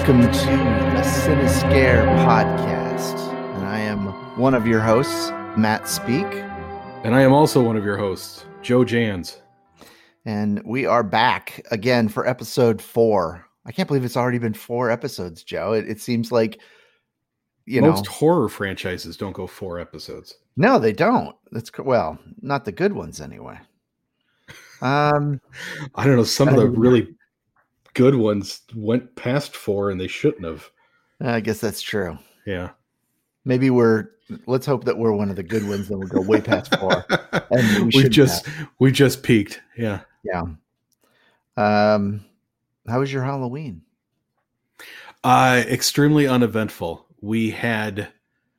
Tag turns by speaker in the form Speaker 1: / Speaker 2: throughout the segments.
Speaker 1: Welcome to the Cinescare podcast, and I am one of your hosts, Matt Speak.
Speaker 2: And I am also one of your hosts, Joe Jans.
Speaker 1: And we are back again for episode 4. I can't believe it's already been 4 episodes, Joe. It seems like,
Speaker 2: Most horror franchises don't go 4 episodes.
Speaker 1: No, they don't. Well, not the good ones anyway.
Speaker 2: I don't know. Some of the really good ones went past 4 and they shouldn't have.
Speaker 1: I guess that's true.
Speaker 2: Yeah.
Speaker 1: Maybe let's hope that we're one of the good ones that will go way past 4. And
Speaker 2: we just peaked. Yeah.
Speaker 1: Yeah. How was your Halloween?
Speaker 2: Extremely uneventful. We had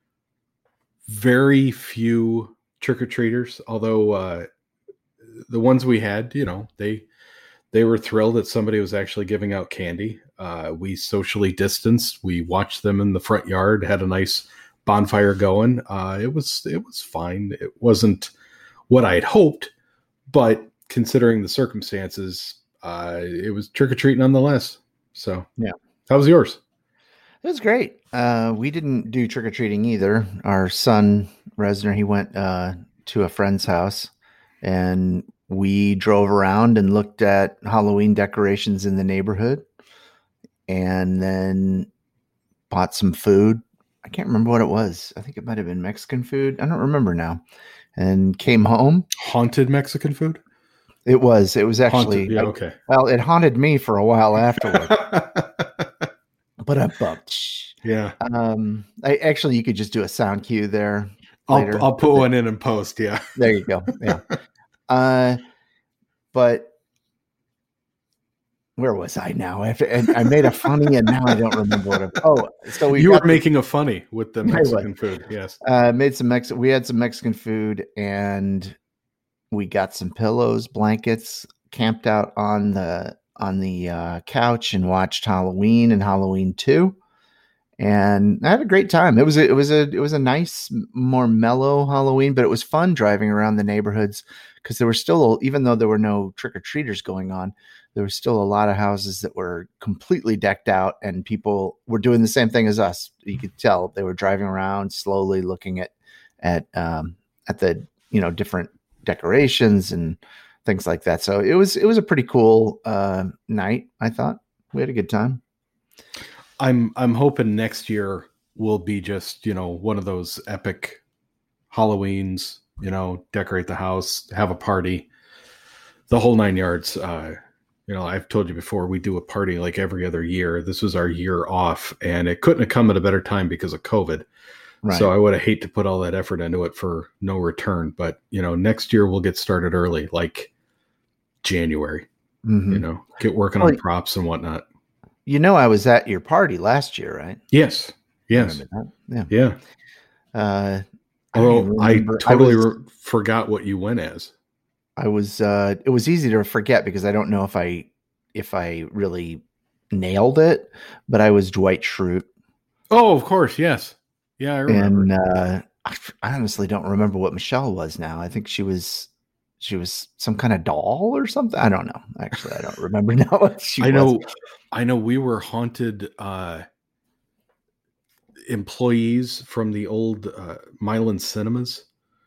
Speaker 2: very few trick-or-treaters, although the ones we had, they were thrilled that somebody was actually giving out candy. We socially distanced. We watched them in the front yard, had a nice bonfire going. It was fine. It wasn't what I had hoped, but considering the circumstances, it was trick-or-treat nonetheless. So
Speaker 1: yeah.
Speaker 2: How was yours?
Speaker 1: It was great. We didn't do trick-or-treating either. Our son, Resner, he went to a friend's house, and we drove around and looked at Halloween decorations in the neighborhood and then bought some food. I can't remember what it was. I think it might have been Mexican food. I don't remember now. And came home.
Speaker 2: Haunted Mexican food?
Speaker 1: It was actually
Speaker 2: haunted. Yeah, okay.
Speaker 1: Well, it haunted me for a while afterward. But I bumped.
Speaker 2: Yeah.
Speaker 1: You could just do a sound cue there.
Speaker 2: I'll put one in and post. Yeah.
Speaker 1: There you go. Yeah. But where was I now? And I made a funny, and now I don't remember what. So
Speaker 2: you were making a funny with the Mexican food. Yes.
Speaker 1: We had some Mexican food, and we got some pillows, blankets, camped out on the couch and watched Halloween and Halloween 2. And I had a great time. It was a nice, more mellow Halloween, but it was fun driving around the neighborhoods because there were still, even though there were no trick-or-treaters going on, there was still a lot of houses that were completely decked out, and people were doing the same thing as us. You could tell they were driving around slowly, looking at the different decorations and things like that. So it was a pretty cool night. I thought we had a good time.
Speaker 2: I'm hoping next year will be just, one of those epic Halloweens, decorate the house, have a party, the whole 9 yards. I've told you before, we do a party like every other year. This was our year off, and it couldn't have come at a better time because of COVID. Right. So I would have hate to put all that effort into it for no return. But, next year we'll get started early, like January, get working on props and whatnot.
Speaker 1: I was at your party last year, right?
Speaker 2: Yes. Yes. Yeah. I totally forgot what you went as.
Speaker 1: It was easy to forget because I don't know if I really nailed it, but I was Dwight Schrute.
Speaker 2: Oh, of course. Yes. Yeah. I remember.
Speaker 1: And I honestly don't remember what Michelle was now. I think she was some kind of doll or something. I don't know. Actually, I don't remember now what she was.
Speaker 2: I know we were haunted employees from the old Milan Cinemas.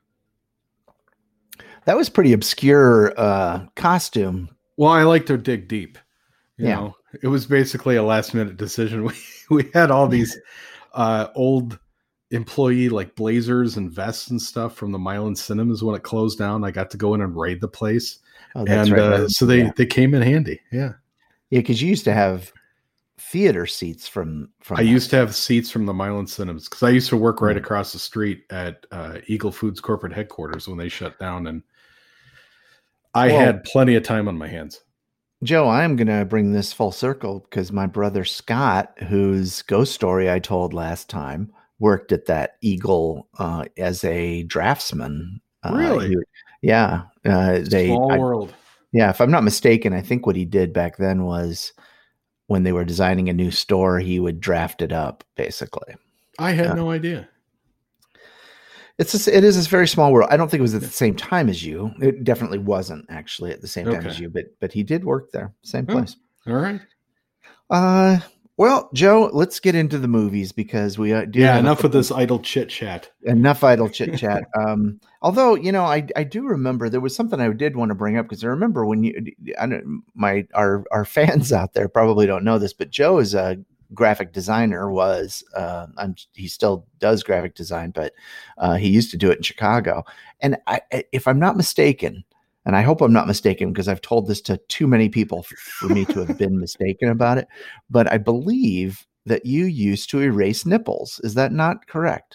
Speaker 1: That was pretty obscure costume.
Speaker 2: Well, I like to dig deep. You know, it was basically a last minute decision. We had all these old employee like blazers and vests and stuff from the Milan Cinemas when it closed down. I got to go in and raid the place.
Speaker 1: Oh, that's right.
Speaker 2: So they came in handy. Yeah.
Speaker 1: Yeah, because you used to have theater seats from
Speaker 2: I used to have seats from the Milan Cinemas because I used to work right across the street at Eagle Foods corporate headquarters when they shut down, and I had plenty of time on my hands.
Speaker 1: Joe, I'm going to bring this full circle because my brother Scott, whose ghost story I told last time, worked at that Eagle as a draftsman.
Speaker 2: Really?
Speaker 1: Yeah.
Speaker 2: Small world.
Speaker 1: Yeah, if I'm not mistaken, I think what he did back then was when they were designing a new store, he would draft it up, basically.
Speaker 2: I had no idea.
Speaker 1: It is a very small world. I don't think it was at the same time as you. It definitely wasn't actually at the same time as you, but he did work there, same place.
Speaker 2: All right.
Speaker 1: Well, Joe, let's get into the movies because we do.
Speaker 2: Yeah, enough of this idle chit chat.
Speaker 1: Enough idle chit chat. Although I do remember there was something I did want to bring up because I remember when our fans out there probably don't know this, but Joe is a graphic designer. He still does graphic design, but he used to do it in Chicago. And if I'm not mistaken. And I hope I'm not mistaken because I've told this to too many people for me to have been mistaken about it. But I believe that you used to erase nipples. Is that not correct?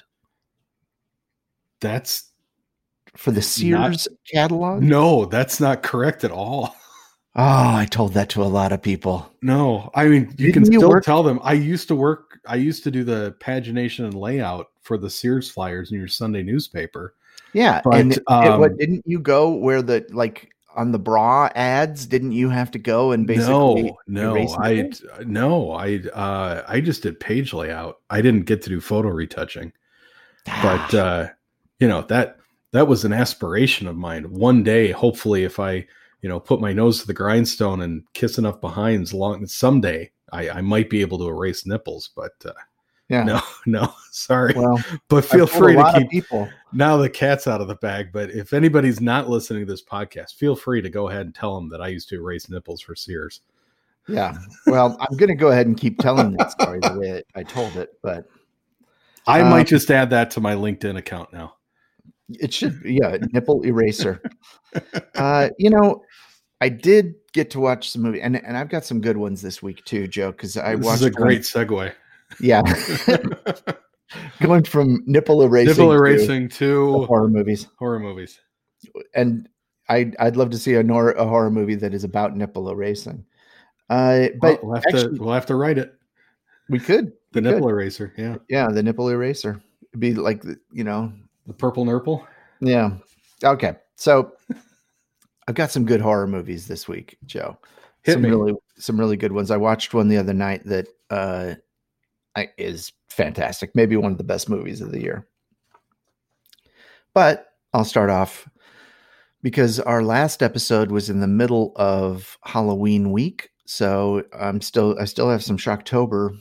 Speaker 2: That's
Speaker 1: for the Sears catalog?
Speaker 2: No, that's not correct at all.
Speaker 1: Oh, I told that to a lot of people.
Speaker 2: No, I mean, you can still tell them. I used to do the pagination and layout for the Sears flyers in your Sunday newspaper.
Speaker 1: Yeah, but, and didn't you go where on the bra ads? Didn't you have to go and basically?
Speaker 2: I just did page layout. I didn't get to do photo retouching, but that was an aspiration of mine. One day, hopefully, if I put my nose to the grindstone and kiss enough behinds, someday I might be able to erase nipples, but. Yeah. No, sorry. Well, but feel free to keep people. Now the cat's out of the bag. But if anybody's not listening to this podcast, feel free to go ahead and tell them that I used to erase nipples for Sears.
Speaker 1: Yeah. Well, I'm going to go ahead and keep telling that story the way I told it, but
Speaker 2: I might just add that to my LinkedIn account now.
Speaker 1: It should be, nipple eraser. I did get to watch some movie, and I've got some good ones this week too, Joe, because I watched.
Speaker 2: This is a great segue.
Speaker 1: Yeah. Going from nipple erasing
Speaker 2: to
Speaker 1: horror movies. And I'd love to see a horror movie that is about nipple erasing. But
Speaker 2: we'll have to write it.
Speaker 1: We could.
Speaker 2: The nipple eraser. Yeah.
Speaker 1: Yeah. The nipple eraser. It'd be like, the
Speaker 2: purple nurple.
Speaker 1: Yeah. Okay. So I've got some good horror movies this week, Joe. Some really good ones. I watched one the other night that, is fantastic. Maybe one of the best movies of the year. But I'll start off because our last episode was in the middle of Halloween week. So I still have some Shocktober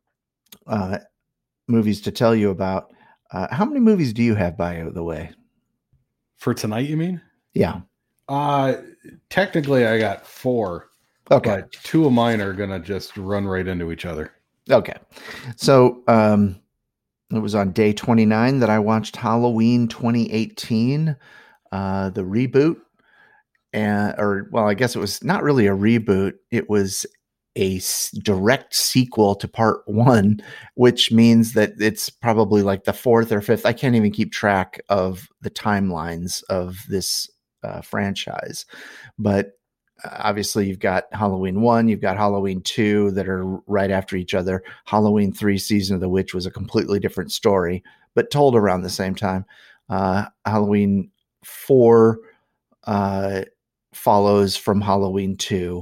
Speaker 1: movies to tell you about. How many movies do you have, by the way?
Speaker 2: For tonight, you mean?
Speaker 1: Yeah.
Speaker 2: Technically I got 4.
Speaker 1: Okay.
Speaker 2: But 2 of mine are going to just run right into each other.
Speaker 1: Okay. So it was on day 29 that I watched Halloween 2018, the reboot. I guess it was not really a reboot. It was a direct sequel to part 1, which means that it's probably like the 4th or 5th. I can't even keep track of the timelines of this franchise. But obviously, you've got Halloween 1, you've got Halloween 2 that are right after each other. Halloween 3, Season of the Witch, was a completely different story, but told around the same time. Halloween 4 follows from Halloween 2.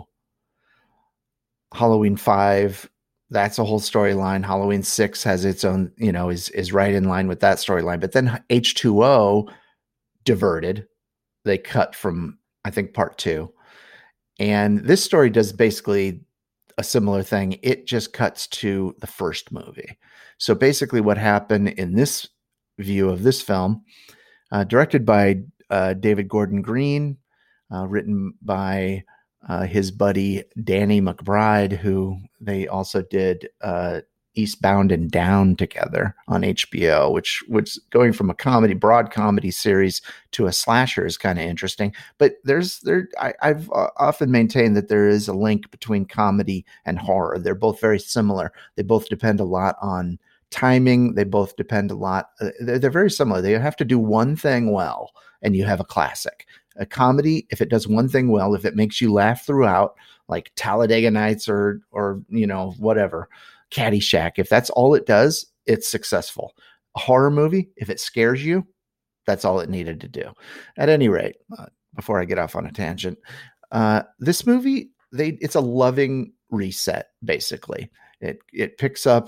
Speaker 1: Halloween 5, that's a whole storyline. Halloween 6 has its own, is right in line with that storyline. But then H2O diverted. They cut from, I think, part 2. And this story does basically a similar thing. It just cuts to the first movie. So basically what happened in this view of this film, directed by David Gordon Green, written by his buddy Danny McBride, who they also did Eastbound and Down together on HBO, which going from a broad comedy series to a slasher is kind of interesting. But I've often maintained that there is a link between comedy and horror. They're both very similar. They both depend a lot on timing. They both depend a lot. They're very similar. They have to do one thing well, and you have a classic. A comedy, if it does one thing well, if it makes you laugh throughout, like Talladega Nights or whatever, Caddyshack, if that's all it does, it's successful. A horror movie, if it scares you, that's all it needed to do. At any rate, before I get off on a tangent, this movie, it's a loving reset, basically. It picks up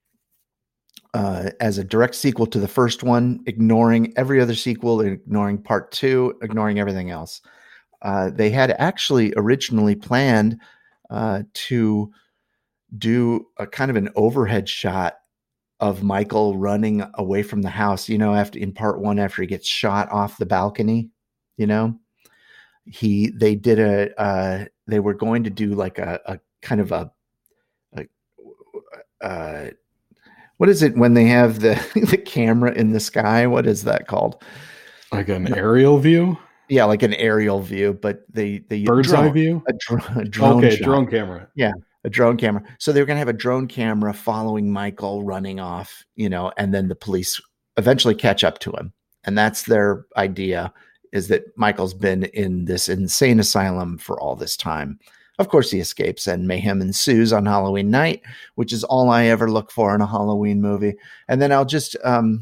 Speaker 1: as a direct sequel to the first one, ignoring every other sequel, ignoring part 2, ignoring everything else. They had actually originally planned to do a kind of an overhead shot of Michael running away from the house, after in part one, after he gets shot off the balcony, you know, they were going to do like a kind of a what is it when they have the the camera in the sky? What is that called?
Speaker 2: Like an aerial view?
Speaker 1: Yeah, like an aerial view, but they
Speaker 2: bird's eye view?
Speaker 1: A drone
Speaker 2: okay,
Speaker 1: shot.
Speaker 2: Drone camera.
Speaker 1: Yeah, a drone camera. So they were going to have a drone camera following Michael running off, and then the police eventually catch up to him. And that's their idea, is that Michael's been in this insane asylum for all this time. Of course, he escapes and mayhem ensues on Halloween night, which is all I ever look for in a Halloween movie. And then I'll just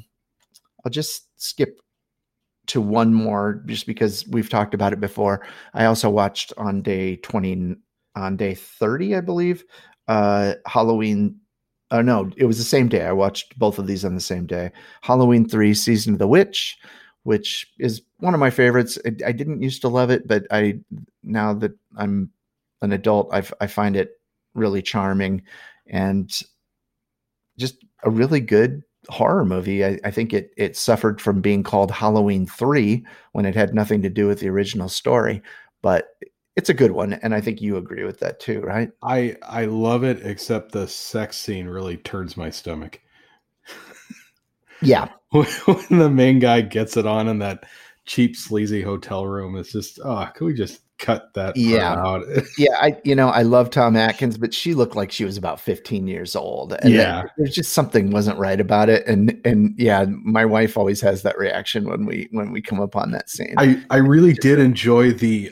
Speaker 1: skip to one more, just because we've talked about it before. I also watched on day 30, I believe, Halloween. Oh no, it was the same day. I watched both of these on the same day. Halloween 3, Season of the Witch, which is one of my favorites. I didn't used to love it, but now that I'm an adult, I find it really charming and just a really good horror movie. I think it suffered from being called Halloween 3 when it had nothing to do with the original story, but it's a good one. And I think you agree with that too, right?
Speaker 2: I love it, except the sex scene really turns my stomach.
Speaker 1: Yeah.
Speaker 2: When the main guy gets it on in that cheap, sleazy hotel room, it's just, can we just cut that part out?
Speaker 1: Yeah. I love Tom Atkins, but she looked like she was about 15 years old. And there's just something wasn't right about it. And yeah, my wife always has that reaction when we come upon that scene.
Speaker 2: I really did enjoy the,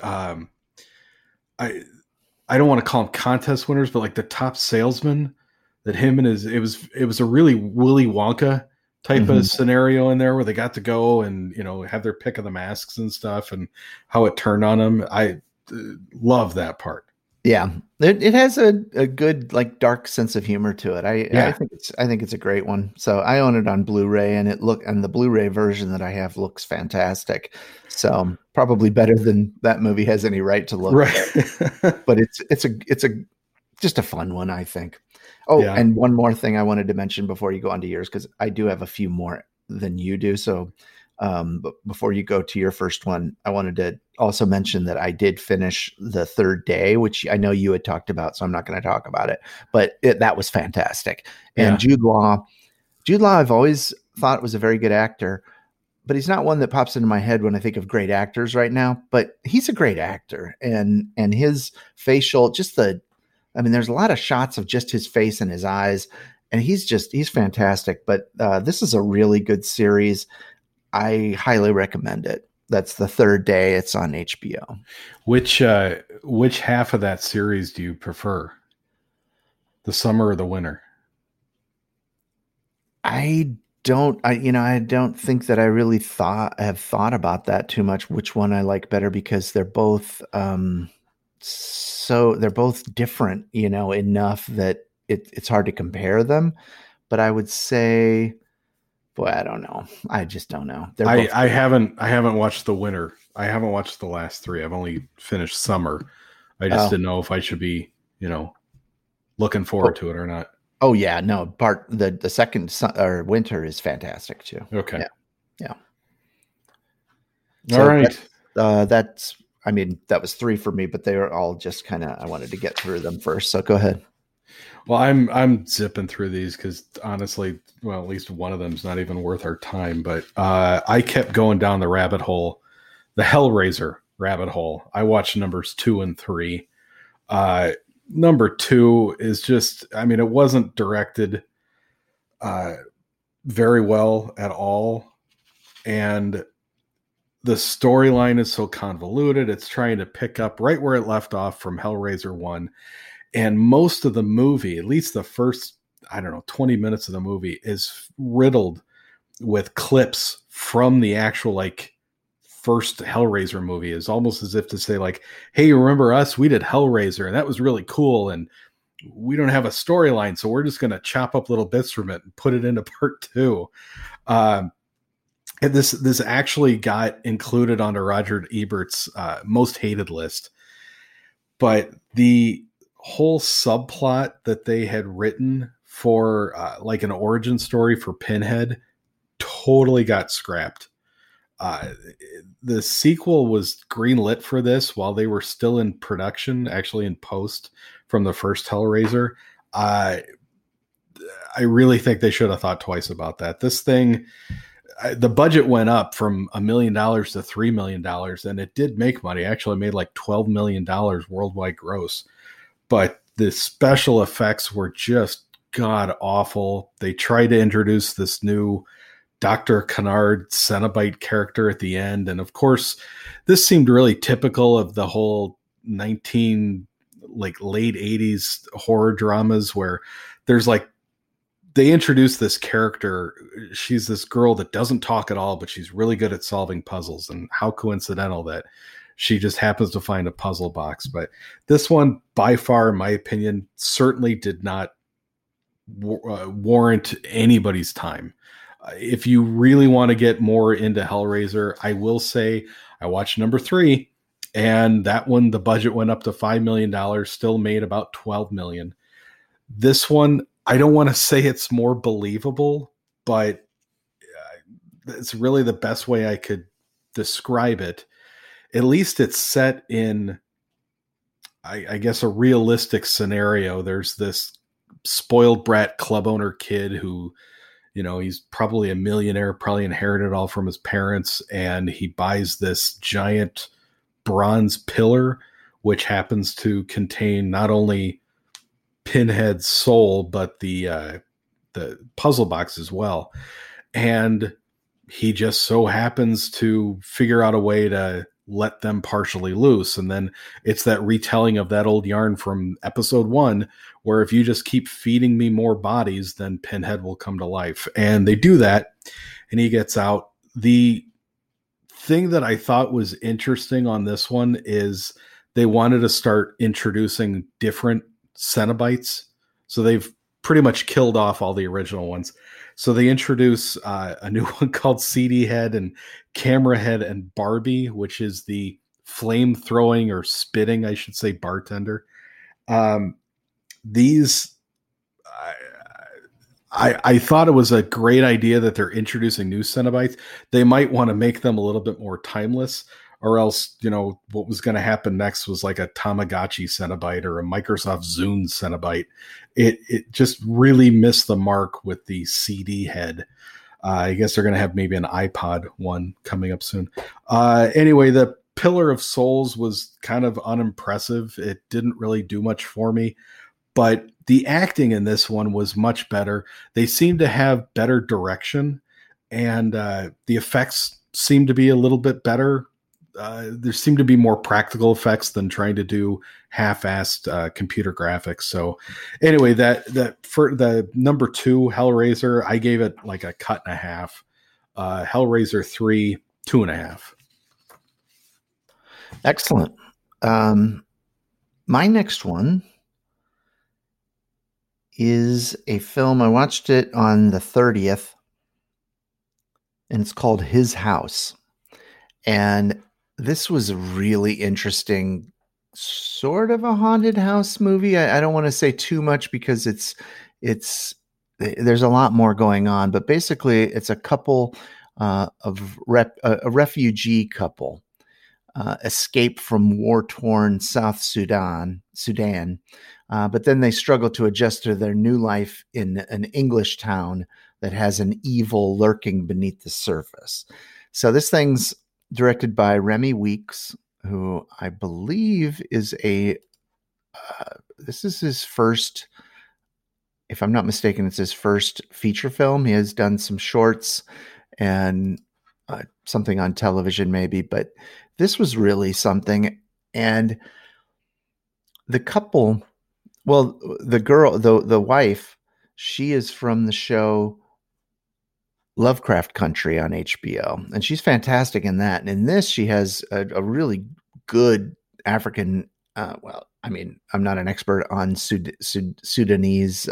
Speaker 2: I don't want to call them contest winners, but like the top salesman, that him and it was a really Willy Wonka type of scenario in there, where they got to go and, have their pick of the masks and stuff, and how it turned on them. I love that part.
Speaker 1: Yeah, it has a good, like, dark sense of humor to it. I think it's a great one. So I own it on Blu-ray, and the Blu-ray version that I have looks fantastic. So probably better than that movie has any right to look.
Speaker 2: Right.
Speaker 1: But it's just a fun one, I think. Oh, yeah. And one more thing I wanted to mention before you go on to yours, because I do have a few more than you do. So but before you go to your first one, I wanted to also mention that I did finish The Third Day, which I know you had talked about, so I'm not going to talk about it, but that was fantastic. And Jude Law, I've always thought was a very good actor, but he's not one that pops into my head when I think of great actors right now, but he's a great actor, and his facial, there's a lot of shots of just his face and his eyes, and he's fantastic. But this is a really good series. I highly recommend it. That's The Third Day. It's on HBO. Which
Speaker 2: half of that series do you prefer? The summer or the winter?
Speaker 1: I don't think that I really have thought about that too much, which one I like better, because they're both they're both different, enough that it's hard to compare them. But I would say, boy, I don't know. I just don't know.
Speaker 2: I haven't watched the winter. I haven't watched the last three. I've only finished summer. I just didn't know if I should be, looking forward to it or not.
Speaker 1: Oh yeah, no. The second winter is fantastic too.
Speaker 2: Okay.
Speaker 1: Yeah.
Speaker 2: All right.
Speaker 1: That was 3 for me, but they were all just kind of, I wanted to get through them first. So go ahead.
Speaker 2: Well, I'm zipping through these because honestly, at least one of them is not even worth our time. But I kept going down the rabbit hole, the Hellraiser rabbit hole. I watched numbers 2 and 3. Number 2 is just, it wasn't directed very well at all, and the storyline is so convoluted. It's trying to pick up right where it left off from Hellraiser 1. And most of the movie, at least the first, 20 minutes of the movie, is riddled with clips from the actual, first Hellraiser movie. Is almost as if to say, hey, remember us? We did Hellraiser, and that was really cool. And we don't have a storyline, so we're just going to chop up little bits from it and put it into part 2. And this actually got included onto Roger Ebert's most hated list. But the whole subplot that they had written for like an origin story for Pinhead totally got scrapped. The sequel was greenlit for this while they were still in production, actually in post from the first Hellraiser. I really think they should have thought twice about that. This thing, the budget went up from $1 million to $3 million, and it did make money. Actually made like $12 million worldwide gross. But the special effects were just god awful. They tried to introduce this new Dr. Kennard Cenobite character at the end. And of course, this seemed really typical of the whole late 80s horror dramas where there's like, they introduce this character. She's this girl that doesn't talk at all, but she's really good at solving puzzles. And how coincidental that she just happens to find a puzzle box. But this one, by far, in my opinion, certainly did not warrant anybody's time. If you really want to get more into Hellraiser, I will say I watched number 3, and that one, the budget went up to $5 million, still made about $12 million. This one, I don't want to say it's more believable, but it's really the best way I could describe it. At least it's set in, I guess, a realistic scenario. There's this spoiled brat club owner kid who, you know, he's probably a millionaire, probably inherited it all from his parents, and he buys this giant bronze pillar, which happens to contain not only Pinhead's soul, but the puzzle box as well. And he just so happens to figure out a way to let them partially loose. And then it's that retelling of that old yarn from episode 1, where if you just keep feeding me more bodies, then Pinhead will come to life. And they do that, and he gets out. The thing that I thought was interesting on this one is they wanted to start introducing different Cenobites. So they've pretty much killed off all the original ones. So they introduce a new one called CD Head and Camera Head and Barbie, which is the flame throwing or spitting, I should say, bartender. These, I thought it was a great idea that they're introducing new Cenobites. They might want to make them a little bit more timeless, or else, you know, what was going to happen next was like a Tamagotchi Cenobite or a Microsoft Zune Cenobite. It just really missed the mark with the CD head. I guess they're going to have maybe an iPod one coming up soon. Anyway, the Pillar of Souls was kind of unimpressive. It didn't really do much for me, but the acting in this one was much better. They seemed to have better direction, and the effects seemed to be a little bit better. There seemed to be more practical effects than trying to do half-assed computer graphics. So anyway, that for the number 2 Hellraiser, I gave it like a cut and a half. Hellraiser 3, 2.5.
Speaker 1: Excellent. My next one is a film. I watched it on the 30th, and it's called His House. And this was a really interesting sort of a haunted house movie. I don't want to say too much because there's a lot more going on, but basically it's a couple a refugee couple escape from war-torn South Sudan, but then they struggle to adjust to their new life in an English town that has an evil lurking beneath the surface. So this thing's directed by Remy Weeks, who I believe is this is his first, if I'm not mistaken, it's his first feature film. He has done some shorts and something on television maybe, but this was really something. And the couple, well, the girl, the wife, she is from the show Lovecraft Country on HBO, and she's fantastic in that. And in this, she has a really good African. Well, I mean, I'm not an expert on Sudanese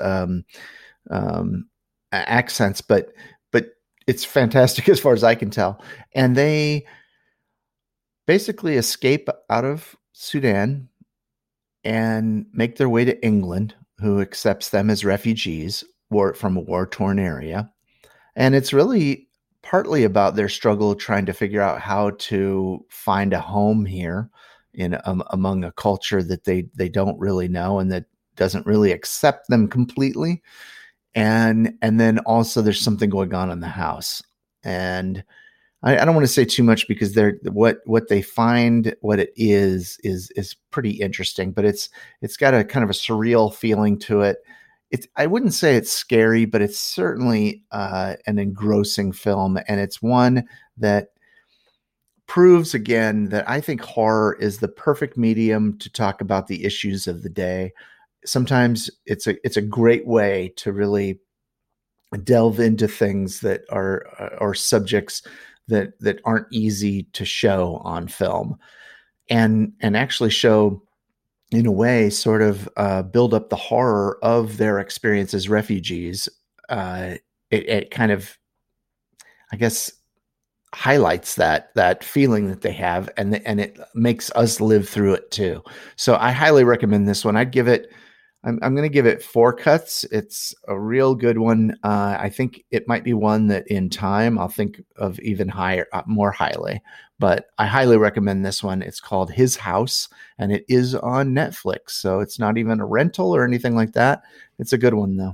Speaker 1: accents, but it's fantastic as far as I can tell. And they basically escape out of Sudan and make their way to England, who accepts them as refugees from a war-torn area. And it's really partly about their struggle trying to figure out how to find a home here among a culture that they don't really know and that doesn't really accept them completely. And then also there's something going on in the house. And I don't want to say too much because what they find, what it is pretty interesting, but it's got a kind of a surreal feeling to it. I wouldn't say it's scary, but it's certainly an engrossing film, and it's one that proves again that I think horror is the perfect medium to talk about the issues of the day. Sometimes it's a great way to really delve into things that are or subjects that aren't easy to show on film, and actually show, in a way, sort of build up the horror of their experience as refugees. It kind of, I guess, highlights that feeling that they have, and it makes us live through it too. So I highly recommend this one. I'm going to give it 4 cuts. It's a real good one. I think it might be one that in time I'll think of even higher, more highly. But I highly recommend this one. It's called His House, and it is on Netflix. So it's not even a rental or anything like that. It's a good one, though.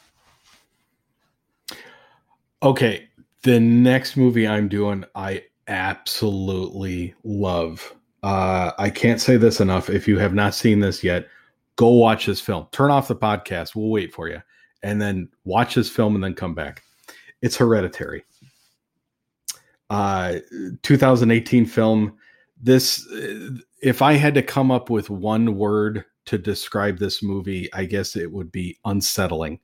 Speaker 2: Okay, the next movie I'm doing, I absolutely love. I can't say this enough. If you have not seen this yet, go watch this film. Turn off the podcast. We'll wait for you. And then watch this film and then come back. It's Hereditary. 2018 film. This, if I had to come up with one word to describe this movie, I guess it would be unsettling.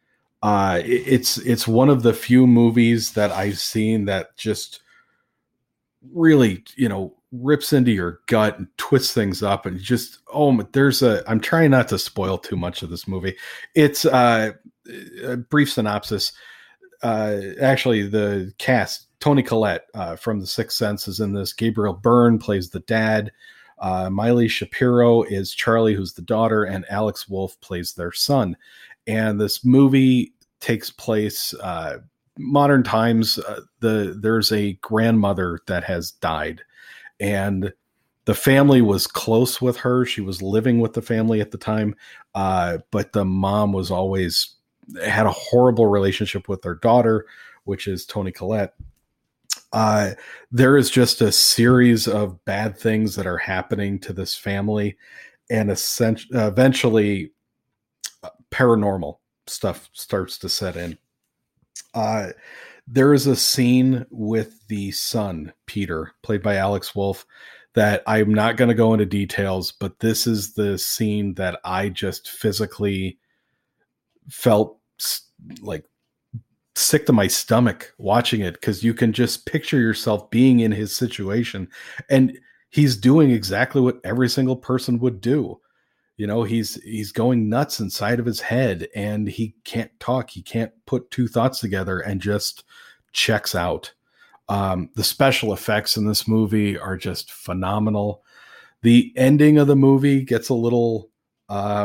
Speaker 2: It's one of the few movies that I've seen that just really, rips into your gut and twists things up, and just, I'm trying not to spoil too much of this movie. It's a brief synopsis. Actually, the cast: Toni Collette from The Sixth Sense is in this. Gabriel Byrne plays the dad. Miley Shapiro is Charlie, who's the daughter, and Alex Wolff plays their son. And this movie takes place modern times. There's a grandmother that has died, and the family was close with her. She was living with the family at the time, but the mom was always had a horrible relationship with their daughter, which is Toni Collette. There is just a series of bad things that are happening to this family, and eventually paranormal stuff starts to set in. There is a scene with the son, Peter, played by Alex Wolff, that I'm not going to go into details, but this is the scene that I just physically felt like sick to my stomach watching it, because you can just picture yourself being in his situation, and he's doing exactly what every single person would do. He's going nuts inside of his head, and he can't talk. He can't put two thoughts together, and just checks out. The special effects in this movie are just phenomenal. The ending of the movie gets a little, I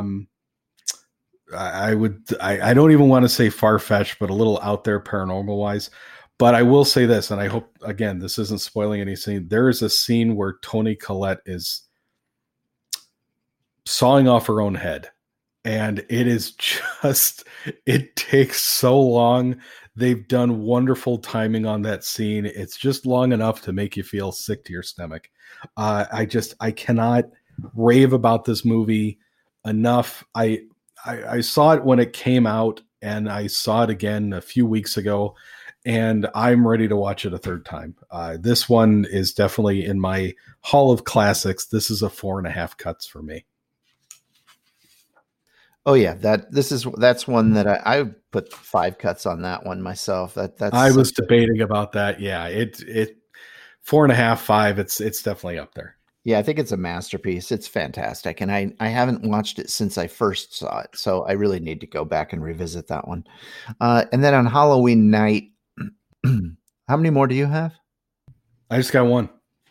Speaker 2: don't even want to say far-fetched, but a little out there paranormal wise. But I will say this, and I hope, again, this isn't spoiling any scene. There is a scene where Toni Collette is sawing off her own head, and it is just, it takes so long. They've done wonderful timing on that scene. It's just long enough to make you feel sick to your stomach. I cannot rave about this movie enough. I saw it when it came out, and I saw it again a few weeks ago, and I'm ready to watch it a third time. This one is definitely in my Hall of Classics. This is a 4.5 cuts for me.
Speaker 1: Oh yeah, that's one that I put 5 cuts on that one myself. That's
Speaker 2: I was debating about that. Yeah, it 4.5, 5. It's definitely up there.
Speaker 1: Yeah, I think it's a masterpiece. It's fantastic, and I haven't watched it since I first saw it, so I really need to go back and revisit that one. And then on Halloween night, how many more do you have?
Speaker 2: I just got one.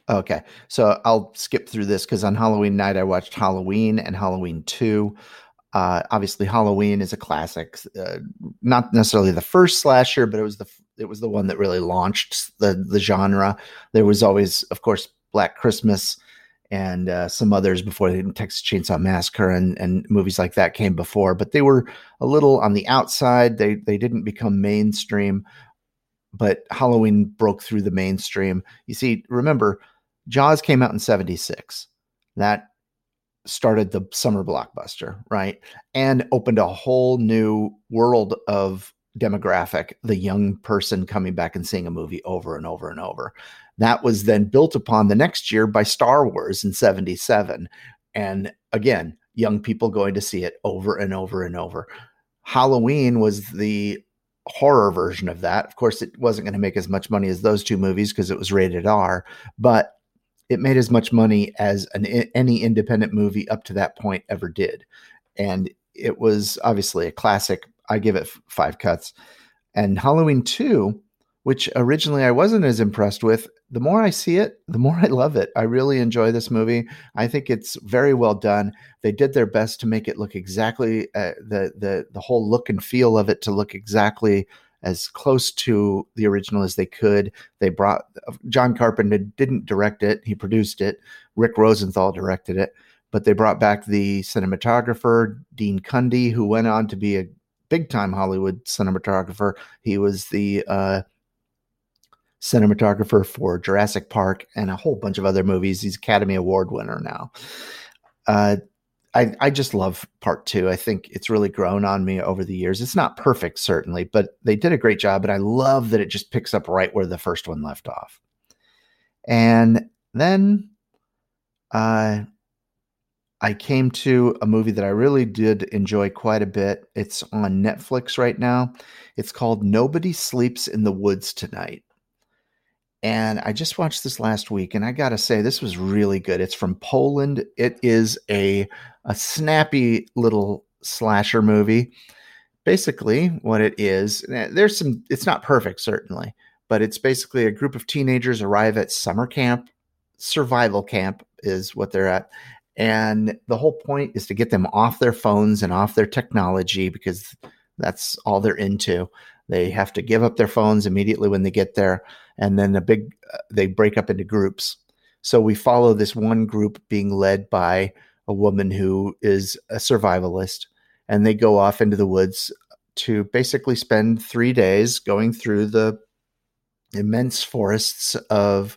Speaker 1: Okay, so I'll skip through this because on Halloween night I watched Halloween and Halloween 2. Obviously, Halloween is a classic. Not necessarily the first slasher, but it was the one that really launched the genre. There was always, of course, Black Christmas and some others before the Texas Chainsaw Massacre and movies like that came before, but they were a little on the outside. They didn't become mainstream, but Halloween broke through the mainstream. You see, remember, Jaws came out in '76. That started the summer blockbuster, right? And opened a whole new world of demographic, the young person coming back and seeing a movie over and over and over. That was then built upon the next year by Star Wars in '77. And again, young people going to see it over and over and over. Halloween was the horror version of that. Of course, it wasn't going to make as much money as those two movies because it was rated R, but it made as much money as any independent movie up to that point ever did. And it was obviously a classic. I give it 5 cuts. And Halloween 2, which originally I wasn't as impressed with, the more I see it, the more I love it. I really enjoy this movie. I think it's very well done. They did their best to make it look exactly the whole look and feel of it to look exactly as close to the original as they could. They brought John Carpenter didn't direct it. He produced it. Rick Rosenthal directed it, but they brought back the cinematographer, Dean Cundey, who went on to be a big time Hollywood cinematographer. He was the cinematographer for Jurassic Park and a whole bunch of other movies. He's Academy Award winner now. I just love part 2. I think it's really grown on me over the years. It's not perfect, certainly, but they did a great job. And I love that it just picks up right where the first one left off. And then I came to a movie that I really did enjoy quite a bit. It's on Netflix right now. It's called Nobody Sleeps in the Woods Tonight. And I just watched this last week, and I got to say, this was really good. It's from Poland. It is a snappy little slasher movie. Basically, what it is, it's not perfect, certainly, but it's basically a group of teenagers arrive at summer camp. Survival camp is what they're at. And the whole point is to get them off their phones and off their technology because that's all they're into. They have to give up their phones immediately when they get there. And then they break up into groups. So we follow this one group being led by a woman who is a survivalist, and they go off into the woods to basically spend 3 days going through the immense forests of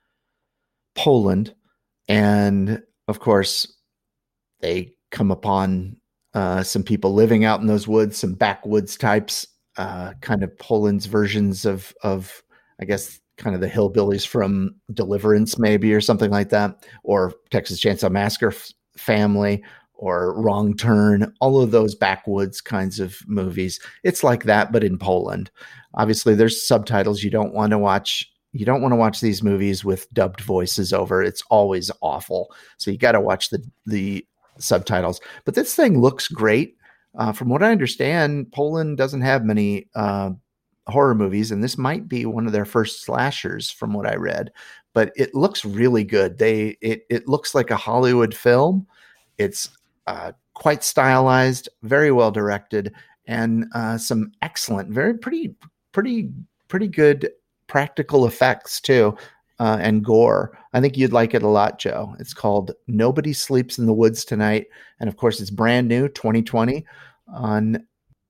Speaker 1: Poland. And of course, they come upon some people living out in those woods, some backwoods types, kind of Poland's versions of I guess, kind of the hillbillies from Deliverance, maybe, or something like that, or Texas Chainsaw Massacre family, or Wrong Turn, all of those backwoods kinds of movies. It's like that, but in Poland. Obviously, there's subtitles. You don't want to watch these movies with dubbed voices over. It's always awful. So you got to watch the subtitles. But this thing looks great. From what I understand, Poland doesn't have many horror movies, and this might be one of their first slashers from what I read, but it looks really good. It looks like a Hollywood film. It's quite stylized, very well directed, and some excellent, pretty good practical effects too, and gore. I think you'd like it a lot, Joe. It's called Nobody Sleeps in the Woods Tonight, and of course, it's brand new, 2020 on.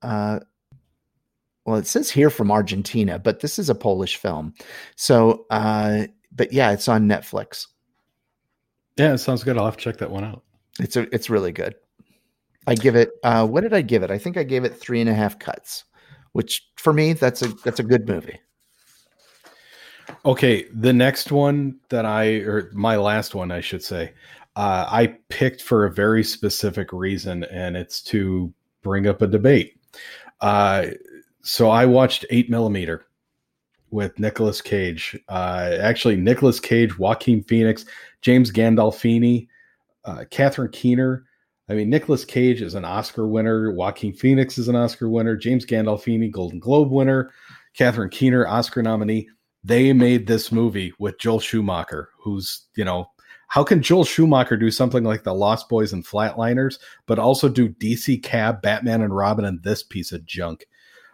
Speaker 1: Well, it says here from Argentina, but this is a Polish film. So, but yeah, it's on Netflix.
Speaker 2: Yeah, it sounds good. I'll have to check that one out.
Speaker 1: It's really good. I give it, what did I give it? I think I gave it 3.5 cuts, which for me, that's a good movie.
Speaker 2: Okay. The next one my last one, I should say, I picked for a very specific reason, and it's to bring up a debate. So I watched 8mm with Nicolas Cage. Actually, Nicolas Cage, Joaquin Phoenix, James Gandolfini, Catherine Keener. I mean, Nicolas Cage is an Oscar winner. Joaquin Phoenix is an Oscar winner. James Gandolfini, Golden Globe winner. Catherine Keener, Oscar nominee. They made this movie with Joel Schumacher, who's, how can Joel Schumacher do something like The Lost Boys and Flatliners, but also do DC Cab, Batman and Robin, and this piece of junk?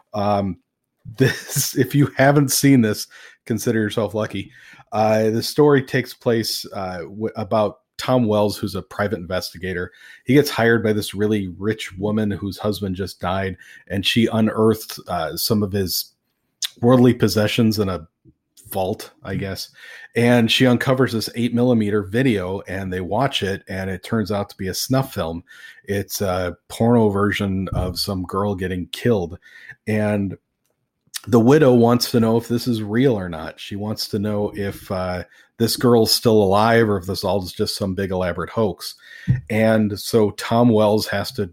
Speaker 2: This, if you haven't seen this, consider yourself lucky. The story takes place about Tom Wells, who's a private investigator. He gets hired by this really rich woman whose husband just died, and she unearthed some of his worldly possessions in a vault, I guess. And she uncovers this 8mm video, and they watch it, and it turns out to be a snuff film. It's a porno version of some girl getting killed. And the widow wants to know if this is real or not. She wants to know if this girl's still alive or if this all is just some big elaborate hoax. And so Tom Wells has to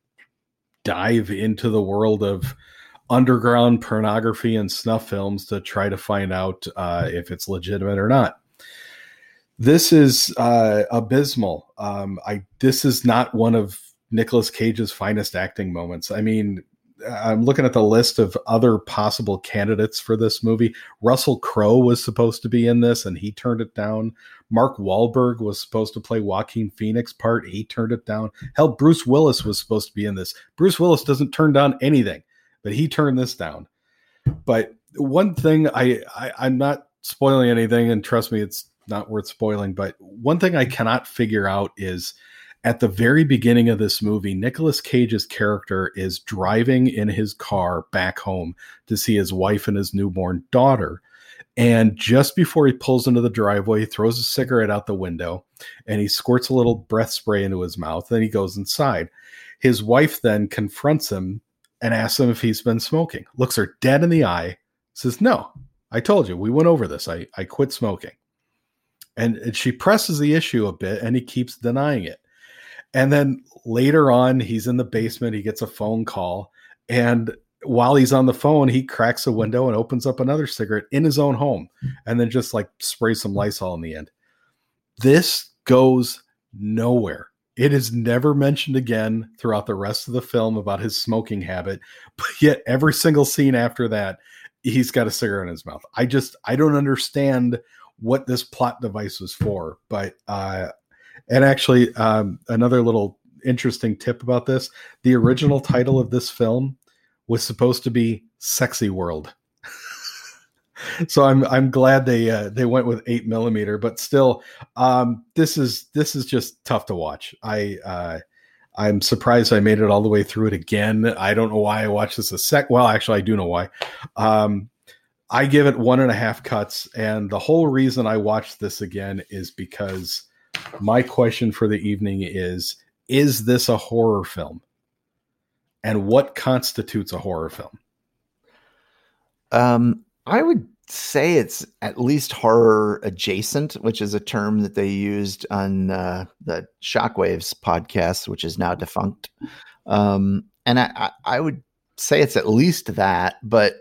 Speaker 2: dive into the world of underground pornography and snuff films to try to find out if it's legitimate or not. This is abysmal. This is not one of Nicolas Cage's finest acting moments. I mean, I'm looking at the list of other possible candidates for this movie. Russell Crowe was supposed to be in this, and he turned it down. Mark Wahlberg was supposed to play Joaquin Phoenix part. He turned it down. Hell, Bruce Willis was supposed to be in this. Bruce Willis doesn't turn down anything, but he turned this down. But one thing, I'm not spoiling anything, and trust me, it's not worth spoiling, but one thing I cannot figure out is at the very beginning of this movie, Nicolas Cage's character is driving in his car back home to see his wife and his newborn daughter. And just before he pulls into the driveway, he throws a cigarette out the window and he squirts a little breath spray into his mouth. Then he goes inside. His wife then confronts him and asks him if he's been smoking, looks her dead in the eye, says, "No, I told you, we went over this. I quit smoking." And she presses the issue a bit and he keeps denying it. And then later on, he's in the basement. He gets a phone call. And while he's on the phone, he cracks a window and opens up another cigarette in his own home and then just like sprays some Lysol in the end. This goes nowhere. It is never mentioned again throughout the rest of the film about his smoking habit. But yet every single scene after that, he's got a cigarette in his mouth. I don't understand what this plot device was for. But, and actually, another little interesting tip about this, the original title of this film was supposed to be Sexy World. So I'm glad they went with 8mm, but still, this is just tough to watch. I'm surprised I made it all the way through it again. I don't know why I watched this well, actually, I do know why. I give it 1.5 cuts, and the whole reason I watched this again is because my question for the evening is this a horror film? And what constitutes a horror film?
Speaker 1: I would say it's at least horror adjacent, which is a term that they used on the Shockwaves podcast, which is now defunct. And I would say it's at least that, but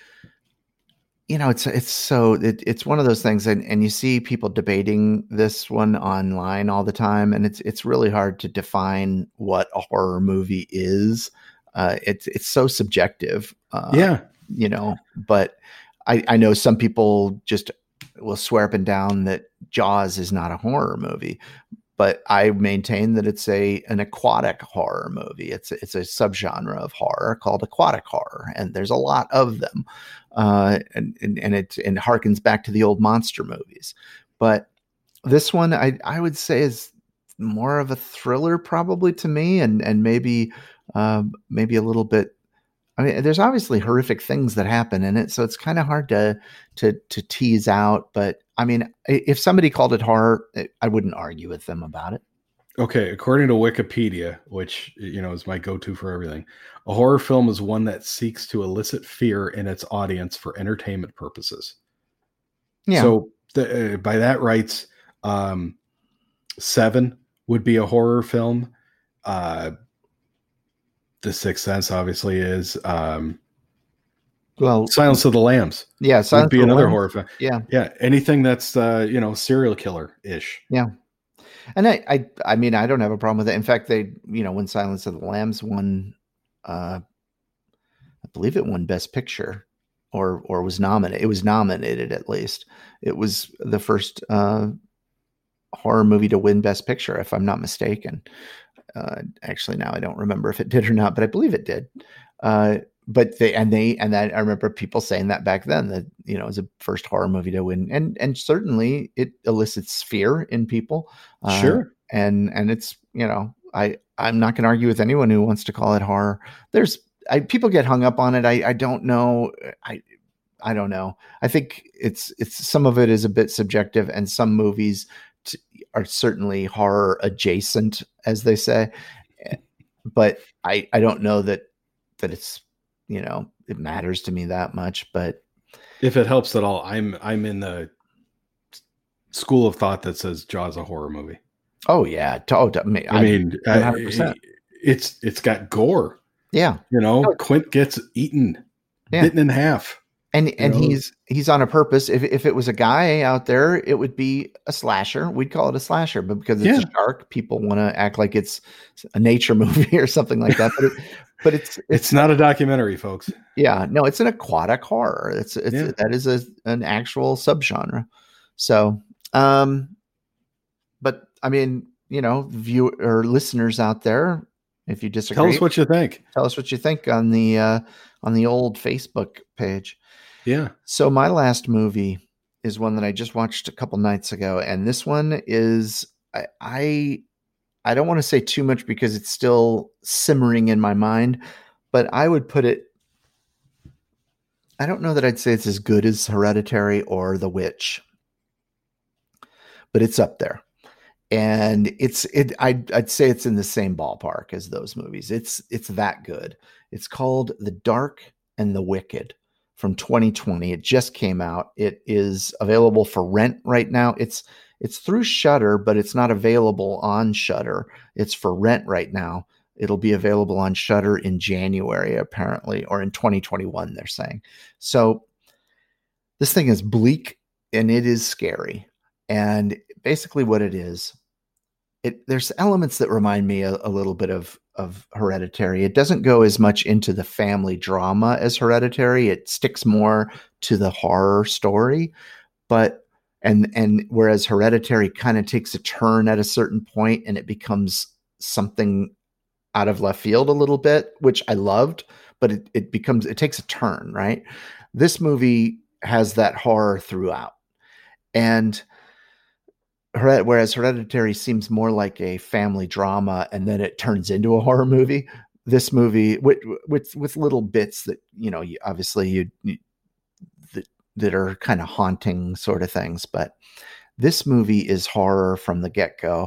Speaker 1: it's one of those things, and you see people debating this one online all the time, and it's really hard to define what a horror movie is. It's so subjective. But I know some people just will swear up and down that Jaws is not a horror movie, but I maintain that it's an aquatic horror movie. It's a subgenre of horror called aquatic horror, and there's a lot of them. And it harkens back to the old monster movies. But this one I would say is more of a thriller probably to me, and maybe a little bit. I mean, there's obviously horrific things that happen in it, so it's kind of hard to tease out. But I mean, if somebody called it horror, I wouldn't argue with them about it.
Speaker 2: Okay, according to Wikipedia, which is my go-to for everything, a horror film is one that seeks to elicit fear in its audience for entertainment purposes. Yeah. So by that rights, Seven would be a horror film. The Sixth Sense obviously is. Silence of the Lambs.
Speaker 1: Yeah,
Speaker 2: Silence would be another horror film.
Speaker 1: Yeah,
Speaker 2: yeah. Anything that's serial killer ish.
Speaker 1: Yeah. And I mean, I don't have a problem with it. In fact, they, when Silence of the Lambs won, I believe it won Best Picture. or was nominated. It was nominated at least. It was the first horror movie to win Best Picture, if I'm not mistaken. Actually, now I don't remember if it did or not, but I believe it did. But I remember people saying that back then, that, you know, it was the first horror movie to win, and certainly it elicits fear in people.
Speaker 2: Sure.
Speaker 1: And it's, you know, I'm not going to argue with anyone who wants to call it horror. People get hung up on it. I don't know. I don't know. I think it's some of it is a bit subjective, and some movies are certainly horror adjacent, as they say. But I don't know that it's, you know, it matters to me that much. But
Speaker 2: if it helps at all, I'm in the school of thought that says Jaws a horror movie.
Speaker 1: Oh yeah, I mean, 100%.
Speaker 2: It's got gore.
Speaker 1: Yeah,
Speaker 2: you know, Quint gets eaten, bitten in half.
Speaker 1: And he's on a purpose. If it was a guy out there, it would be a slasher. We'd call it a slasher, but because it's a shark, people want to act like it's a nature movie or something like that. But it's
Speaker 2: not a documentary, folks.
Speaker 1: Yeah, no, it's an aquatic horror. That is an actual subgenre. So, but I mean, you know, listeners out there, if you disagree,
Speaker 2: tell us what you think.
Speaker 1: Tell us what you think on the old Facebook page.
Speaker 2: Yeah.
Speaker 1: So my last movie is one that I just watched a couple nights ago, and this one is I don't want to say too much because it's still simmering in my mind, but I would put it. I don't know that I'd say it's as good as Hereditary or The Witch, but it's up there. And I'd say it's in the same ballpark as those movies. It's that good. It's called The Dark and the Wicked from 2020. It just came out. It is available for rent right now. It's through Shudder, but it's not available on Shudder. It's for rent right now. It'll be available on Shudder in January, apparently, or in 2021, they're saying. So this thing is bleak and it is scary. And basically what it is, there's elements that remind me a little bit of Hereditary. It doesn't go as much into the family drama as Hereditary. It sticks more to the horror story, but and whereas Hereditary kind of takes a turn at a certain point and it becomes something out of left field a little bit, which I loved, but it takes a turn, right? This movie has that horror throughout. And whereas Hereditary seems more like a family drama and then it turns into a horror movie, this movie with little bits that, you know, that are kind of haunting sort of things. But this movie is horror from the get-go.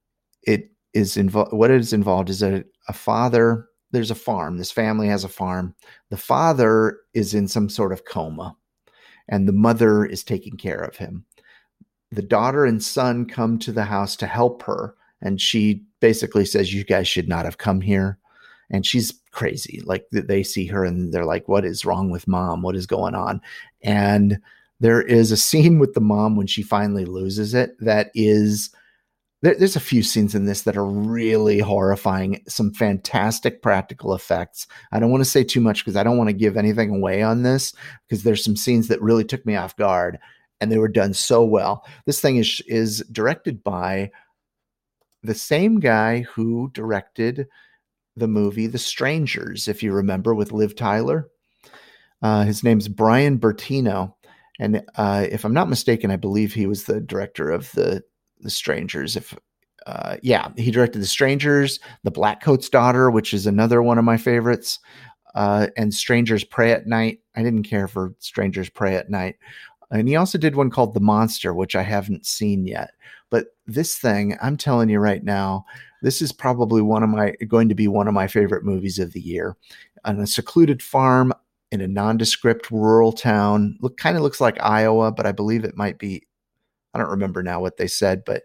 Speaker 1: What is involved is a father. There's a farm. This family has a farm. The father is in some sort of coma and the mother is taking care of him. The daughter and son come to the house to help her. And she basically says, you guys should not have come here. And she's crazy. Like, they see her and they're like, what is wrong with mom? What is going on? And there is a scene with the mom when she finally loses it. There's a few scenes in this that are really horrifying. Some fantastic practical effects. I don't want to say too much because I don't want to give anything away on this, because there's some scenes that really took me off guard. And they were done so well. This thing is directed by the same guy who directed the movie The Strangers, if you remember, with Liv Tyler. His name's Brian Bertino. And if I'm not mistaken, I believe he was the director of The Strangers. He directed The Strangers, The Blackcoat's Daughter, which is another one of my favorites, and Strangers Pray at Night. I didn't care for Strangers Pray at Night. And he also did one called The Monster, which I haven't seen yet. But this thing, I'm telling you right now, this is probably going to be one of my favorite movies of the year. On a secluded farm in a nondescript rural town. Kind of looks like Iowa, but I believe it might be, I don't remember now what they said, but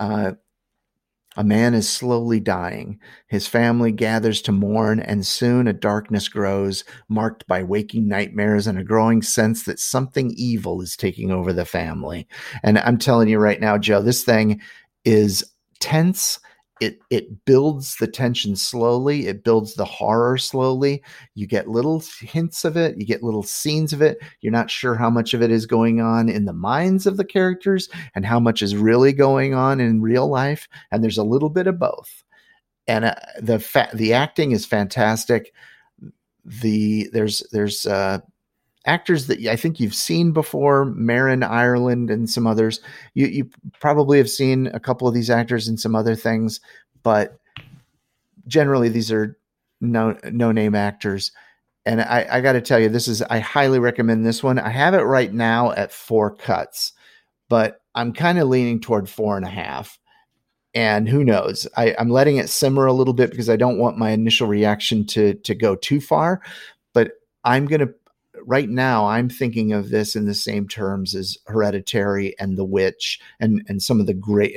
Speaker 1: a man is slowly dying. His family gathers to mourn, and soon a darkness grows, marked by waking nightmares and a growing sense that something evil is taking over the family. And I'm telling you right now, Joe, this thing is tense it builds the tension slowly. It builds the horror slowly. You get little hints of it. You get little scenes of it. You're not sure how much of it is going on in the minds of the characters and how much is really going on in real life. And there's a little bit of both. And the acting is fantastic. There's actors that I think you've seen before, Marin Ireland and some others. You probably have seen a couple of these actors in some other things, but generally these are no name actors. And I got to tell you, I highly recommend this one. I have it right now at 4 cuts, but I'm kind of leaning toward 4.5. And who knows? I'm letting it simmer a little bit because I don't want my initial reaction to go too far. But right now, I'm thinking of this in the same terms as Hereditary and The Witch and some of the great,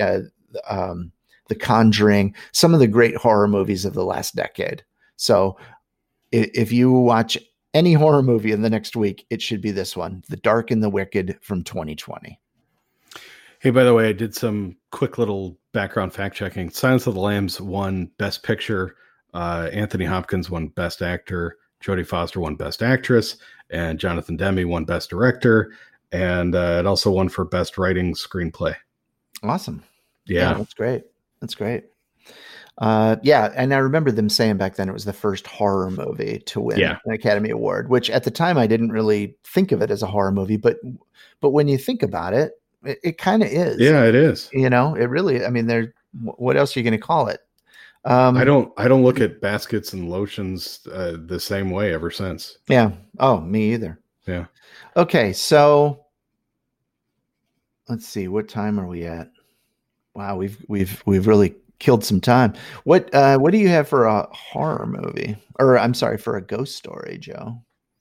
Speaker 1: The Conjuring, some of the great horror movies of the last decade. So if you watch any horror movie in the next week, it should be this one, The Dark and the Wicked from 2020.
Speaker 2: Hey, by the way, I did some quick little background fact checking. Silence of the Lambs won Best Picture. Anthony Hopkins won Best Actor. Jodie Foster won Best Actress. And Jonathan Demme won Best Director. And it also won for Best Writing Screenplay.
Speaker 1: Awesome.
Speaker 2: Yeah.
Speaker 1: That's great. That's great. And I remember them saying back then it was the first horror movie to win an Academy Award, which at the time I didn't really think of it as a horror movie. But when you think about it, it kind of is.
Speaker 2: Yeah, it is.
Speaker 1: It really, what else are you going to call it?
Speaker 2: I don't look at baskets and lotions the same way ever since.
Speaker 1: Yeah. Oh, me either.
Speaker 2: Yeah.
Speaker 1: Okay. So let's see. What time are we at? Wow. We've really killed some time. What do you have for a horror movie? Or I'm sorry, for a ghost story, Joe?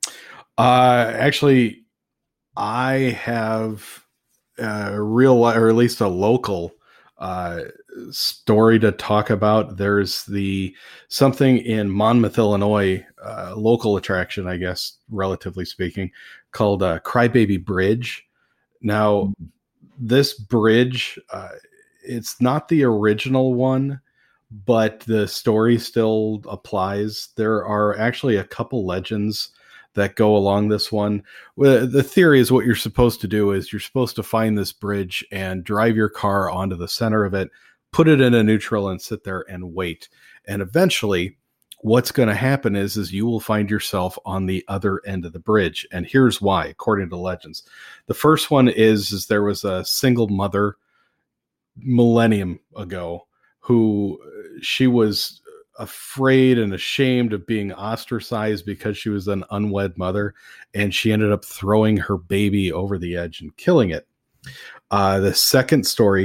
Speaker 2: Actually, I have real, or at least a local story to talk about. There's something in Monmouth, Illinois, local attraction, I guess, relatively speaking, called Crybaby Bridge. Now, this bridge, it's not the original one, but the story still applies. There are actually a couple legends that go along this one. The theory is what you're supposed to do is you're supposed to find this bridge and drive your car onto the center of it, put it in a neutral and sit there and wait. And eventually what's going to happen is you will find yourself on the other end of the bridge. And here's why, according to legends. The first one is there was a single mother millennium ago who she was afraid and ashamed of being ostracized because she was an unwed mother, and she ended up throwing her baby over the edge and killing it. The second story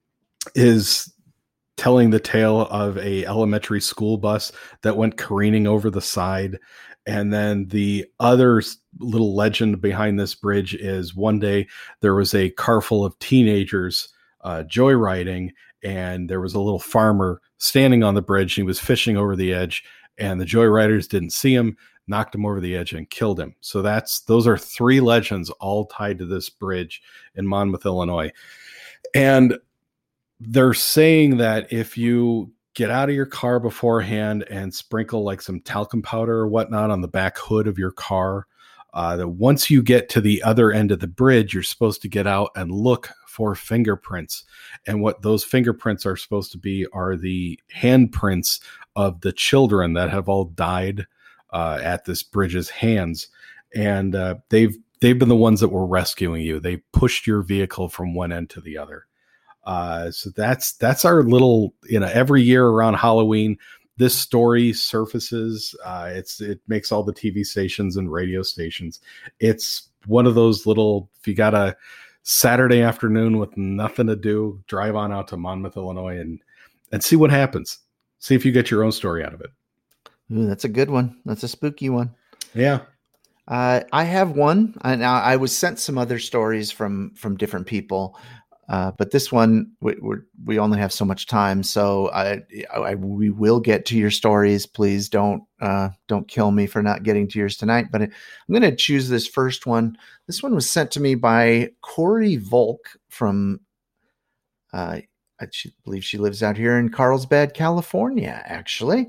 Speaker 2: is telling the tale of a elementary school bus that went careening over the side. And then the other little legend behind this bridge is one day there was a car full of teenagers joyriding, and there was a little farmer standing on the bridge. He was fishing over the edge, and the joyriders didn't see him, knocked him over the edge, and killed him. So those are 3 legends all tied to this bridge in Monmouth, Illinois. And they're saying that if you get out of your car beforehand and sprinkle like some talcum powder or whatnot on the back hood of your car, that once you get to the other end of the bridge, you're supposed to get out and look for fingerprints. And what those fingerprints are supposed to be are the handprints of the children that have all died at this bridge's hands. And they've been the ones that were rescuing you. They pushed your vehicle from one end to the other. So that's our little, every year around Halloween, this story surfaces. It makes all the TV stations and radio stations. It's one of those little, if you got a Saturday afternoon with nothing to do, drive on out to Monmouth, Illinois, and see what happens. See if you get your own story out of it.
Speaker 1: Ooh, that's a good one. That's a spooky one.
Speaker 2: Yeah.
Speaker 1: I have one. Now I was sent some other stories from different people. But this one, we only have so much time, so we will get to your stories. Please don't kill me for not getting to yours tonight. But I'm going to choose this first one. This one was sent to me by Corey Volk from believe she lives out here in Carlsbad, California, actually.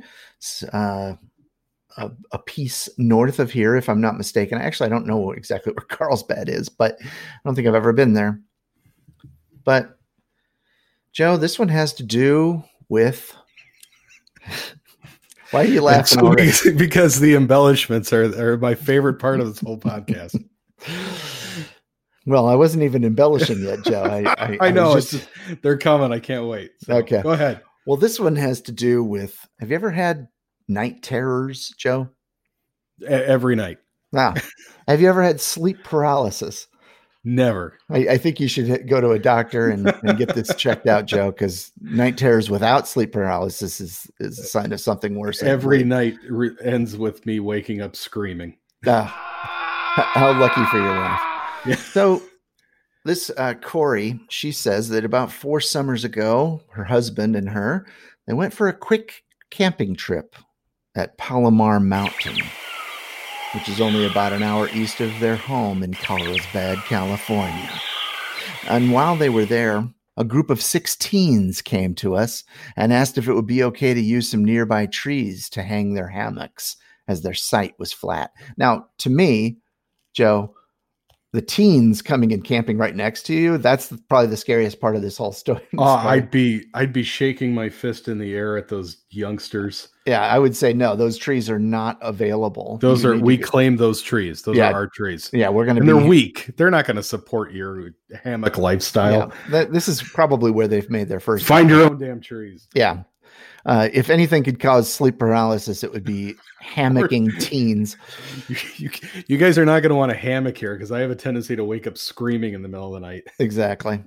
Speaker 1: A piece north of here, if I'm not mistaken. Actually, I don't know exactly where Carlsbad is, but I don't think I've ever been there. But Joe, this one has to do with. Why are you laughing already?
Speaker 2: Because the embellishments are my favorite part of this whole podcast.
Speaker 1: Well, I wasn't even embellishing yet, Joe.
Speaker 2: I know. They're coming. I can't wait. So,
Speaker 1: okay.
Speaker 2: Go ahead.
Speaker 1: Well, this one has to do with, have you ever had night terrors, Joe?
Speaker 2: Every night.
Speaker 1: Now, have you ever had sleep paralysis?
Speaker 2: Never.
Speaker 1: I think you should go to a doctor and get this checked out, Joe, because night terrors without sleep paralysis is a sign of something worse.
Speaker 2: Every night ends with me waking up screaming.
Speaker 1: How lucky for your wife. Yeah. So this Corey, she says that about 4 summers ago, her husband and her, they went for a quick camping trip at Palomar Mountain, which is only about an hour east of their home in Carlsbad, California. And while they were there, a group of 6 teens came to us and asked if it would be okay to use some nearby trees to hang their hammocks as their site was flat. Now, to me, Joe, the teens coming and camping right next to you, that's probably the scariest part of this whole story.
Speaker 2: I'd be shaking my fist in the air at those youngsters.
Speaker 1: Yeah, I would say no, those trees are not available.
Speaker 2: We claim those trees. Those are our trees.
Speaker 1: Yeah, we're going to
Speaker 2: be. They're weak. They're not going to support your hammock lifestyle.
Speaker 1: Yeah, this is probably where they've made their first.
Speaker 2: Find your own damn trees.
Speaker 1: Yeah. If anything could cause sleep paralysis, it would be hammocking teens.
Speaker 2: You guys are not going to want a hammock here because I have a tendency to wake up screaming in the middle of the night.
Speaker 1: Exactly.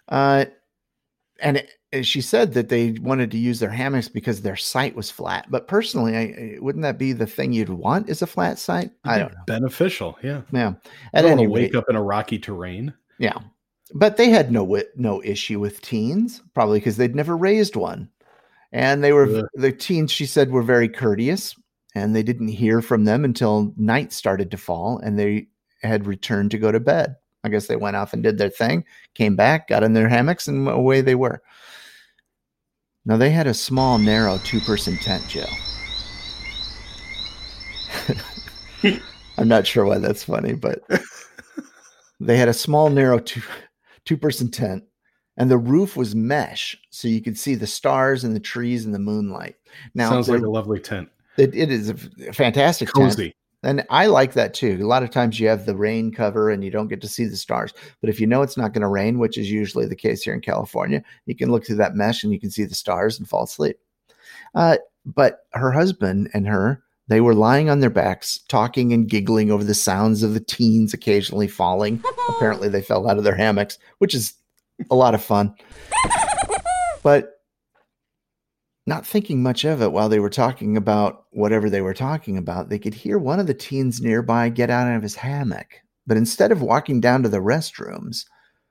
Speaker 1: And she said that they wanted to use their hammocks because their site was flat. But personally, wouldn't that be the thing you'd want is a flat site? I don't know.
Speaker 2: Beneficial. Yeah.
Speaker 1: Yeah.
Speaker 2: I don't want to wake up in a rocky terrain.
Speaker 1: Yeah. But they had no issue with teens, probably because they'd never raised one. And the teens, she said, were very courteous, and they didn't hear from them until night started to fall, and they had returned to go to bed. I guess they went off and did their thing, came back, got in their hammocks, and away they were. Now, they had a small, narrow 2-person tent, Joe. I'm not sure why that's funny, but they had a small, narrow 2-person tent. And the roof was mesh, so you could see the stars and the trees and the moonlight. Now,
Speaker 2: sounds like a lovely tent.
Speaker 1: It is a fantastic
Speaker 2: cozy
Speaker 1: tent. And I like that too. A lot of times you have the rain cover and you don't get to see the stars. But if you know it's not going to rain, which is usually the case here in California, you can look through that mesh and you can see the stars and fall asleep. But her husband and her, they were lying on their backs, talking and giggling over the sounds of the teens occasionally falling. Apparently they fell out of their hammocks, which is a lot of fun. But not thinking much of it while they were talking about whatever they were talking about, they could hear one of the teens nearby get out of his hammock. But instead of walking down to the restrooms,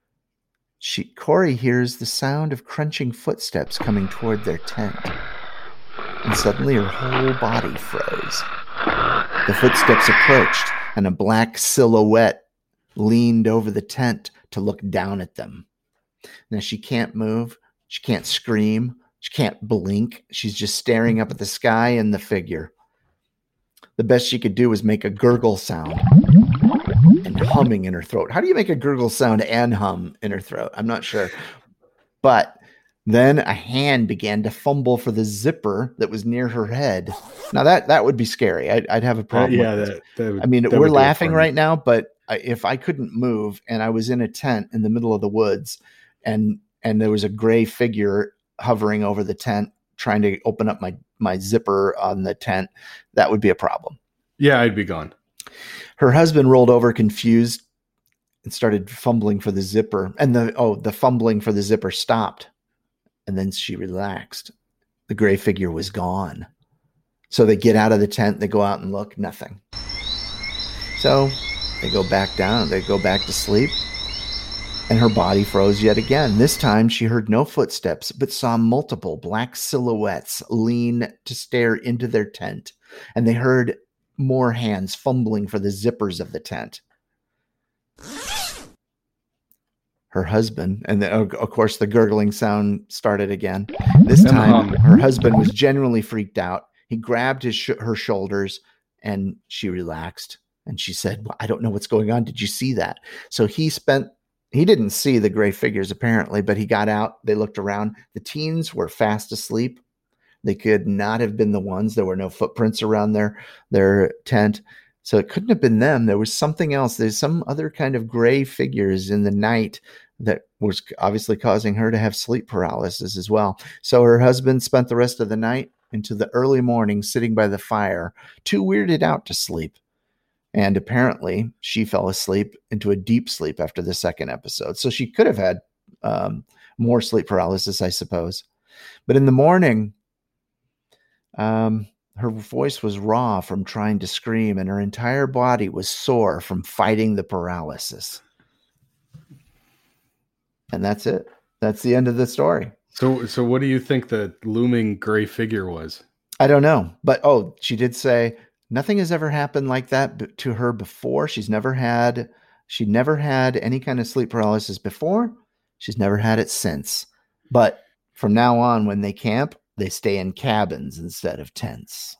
Speaker 1: Corey hears the sound of crunching footsteps coming toward their tent. And suddenly her whole body froze. The footsteps approached, and a black silhouette leaned over the tent to look down at them. Now, she can't move. She can't scream. She can't blink. She's just staring up at the sky and the figure. The best she could do was make a gurgle sound and humming in her throat. How do you make a gurgle sound and hum in her throat? I'm not sure. But then a hand began to fumble for the zipper that was near her head. Now, that would be scary. I'd have a problem with that. I mean, we're laughing right now, but if I couldn't move and I was in a tent in the middle of the woods and there was a gray figure hovering over the tent trying to open up my zipper on the tent, that would be a problem.
Speaker 2: Yeah, I'd be gone.
Speaker 1: Her husband rolled over confused and started fumbling for the zipper. And the fumbling for the zipper stopped. And then she relaxed. The gray figure was gone. So they get out of the tent, they go out and look, nothing. So they go back down, they go back to sleep. And her body froze yet again. This time she heard no footsteps, but saw multiple black silhouettes lean to stare into their tent. And they heard more hands fumbling for the zippers of the tent. her husband, and then, of course the gurgling sound started again. This time her husband was genuinely freaked out. He grabbed her shoulders and she relaxed. And she said, well, I don't know what's going on. Did you see that? So he didn't see the gray figures apparently, but he got out. They looked around. The teens were fast asleep. They could not have been the ones. There were no footprints around their tent. So it couldn't have been them. There was something else. There's some other kind of gray figures in the night that was obviously causing her to have sleep paralysis as well. So her husband spent the rest of the night into the early morning sitting by the fire, too weirded out to sleep. And apparently she fell asleep into a deep sleep after the second episode. So she could have had more sleep paralysis, I suppose. But in the morning, her voice was raw from trying to scream, and her entire body was sore from fighting the paralysis. And that's it. That's the end of the story.
Speaker 2: So what do you think the looming gray figure was?
Speaker 1: I don't know. But, she did say nothing has ever happened like that to her before. She never had any kind of sleep paralysis before. She's never had it since. But from now on, when they camp, they stay in cabins instead of tents.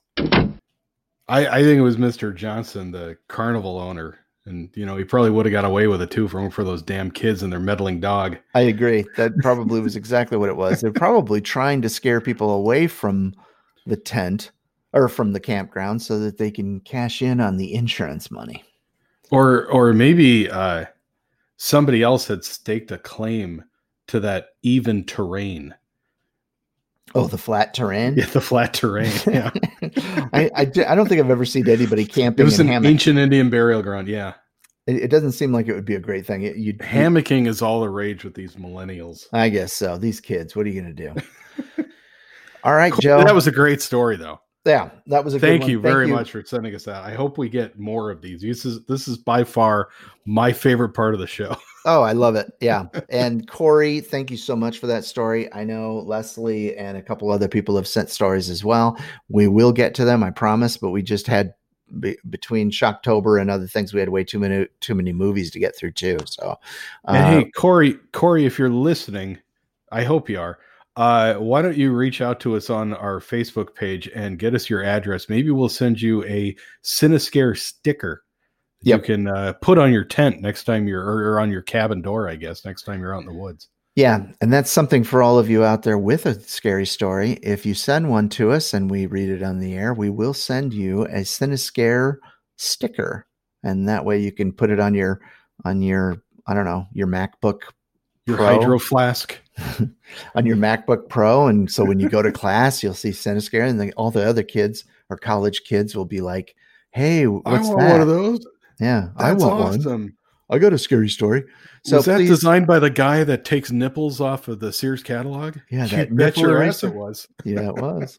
Speaker 2: I think it was Mr. Johnson, the carnival owner. And, he probably would have got away with it too for those damn kids and their meddling dog.
Speaker 1: I agree. That probably was exactly what it was. They're probably trying to scare people away from the tent or from the campground so that they can cash in on the insurance money.
Speaker 2: Or maybe somebody else had staked a claim to that even terrain.
Speaker 1: Oh, the flat terrain?
Speaker 2: Yeah, the flat terrain. Yeah.
Speaker 1: I don't think I've ever seen anybody camping.
Speaker 2: It was
Speaker 1: in
Speaker 2: an ancient Indian burial ground. Yeah.
Speaker 1: It doesn't seem like it would be a great thing.
Speaker 2: Hammocking is all the rage with these millennials.
Speaker 1: I guess so. These kids, what are you going to do? All right, cool. Joe.
Speaker 2: That was a great story, though.
Speaker 1: Yeah, that was a good one.
Speaker 2: Thank you very much for sending us that. I hope we get more of these. This is by far my favorite part of the show.
Speaker 1: Oh, I love it. Yeah. And Corey, thank you so much for that story. I know Leslie and a couple other people have sent stories as well. We will get to them, I promise, but we just had between Shocktober and other things, we had way too many movies to get through too. So,
Speaker 2: and hey, Corey, if you're listening, I hope you are. Why don't you reach out to us on our Facebook page and get us your address? Maybe we'll send you a Cinescare sticker. Yep. You can put on your tent next time or on your cabin door, I guess, next time you're out in the woods.
Speaker 1: Yeah. And that's something for all of you out there with a scary story. If you send one to us and we read it on the air, we will send you a Cinescare sticker. And that way you can put it on your, I don't know, your MacBook
Speaker 2: Your Pro. Hydro flask.
Speaker 1: On your MacBook Pro. And so when you go to class, you'll see Cinescare, and then all the other kids or college kids will be like, hey, what's that?
Speaker 2: One of those.
Speaker 1: Yeah,
Speaker 2: that's awesome.
Speaker 1: One. I got a scary story.
Speaker 2: So was that designed by the guy that takes nipples off of the Sears catalog?
Speaker 1: Yeah, that
Speaker 2: nipple eraser? It was.
Speaker 1: Yeah, it was.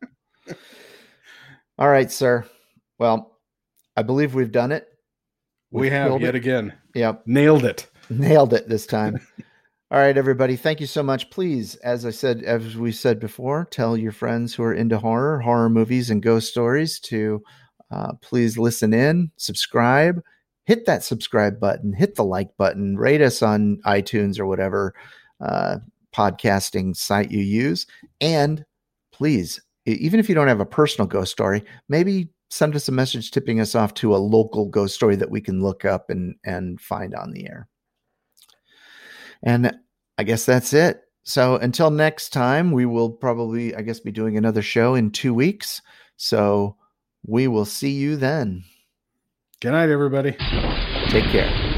Speaker 1: All right, sir. Well, I believe we've done it.
Speaker 2: We have yet again.
Speaker 1: Yep.
Speaker 2: Nailed it
Speaker 1: this time. All right, everybody. Thank you so much. Please, as we said before, tell your friends who are into horror movies and ghost stories to please listen in, subscribe, hit that subscribe button, hit the like button, rate us on iTunes or whatever podcasting site you use. And please, even if you don't have a personal ghost story, maybe send us a message tipping us off to a local ghost story that we can look up and find on the air. And I guess that's it. So until next time, we will probably, be doing another show in 2 weeks. So we will see you then.
Speaker 2: Good night, everybody.
Speaker 1: Take care.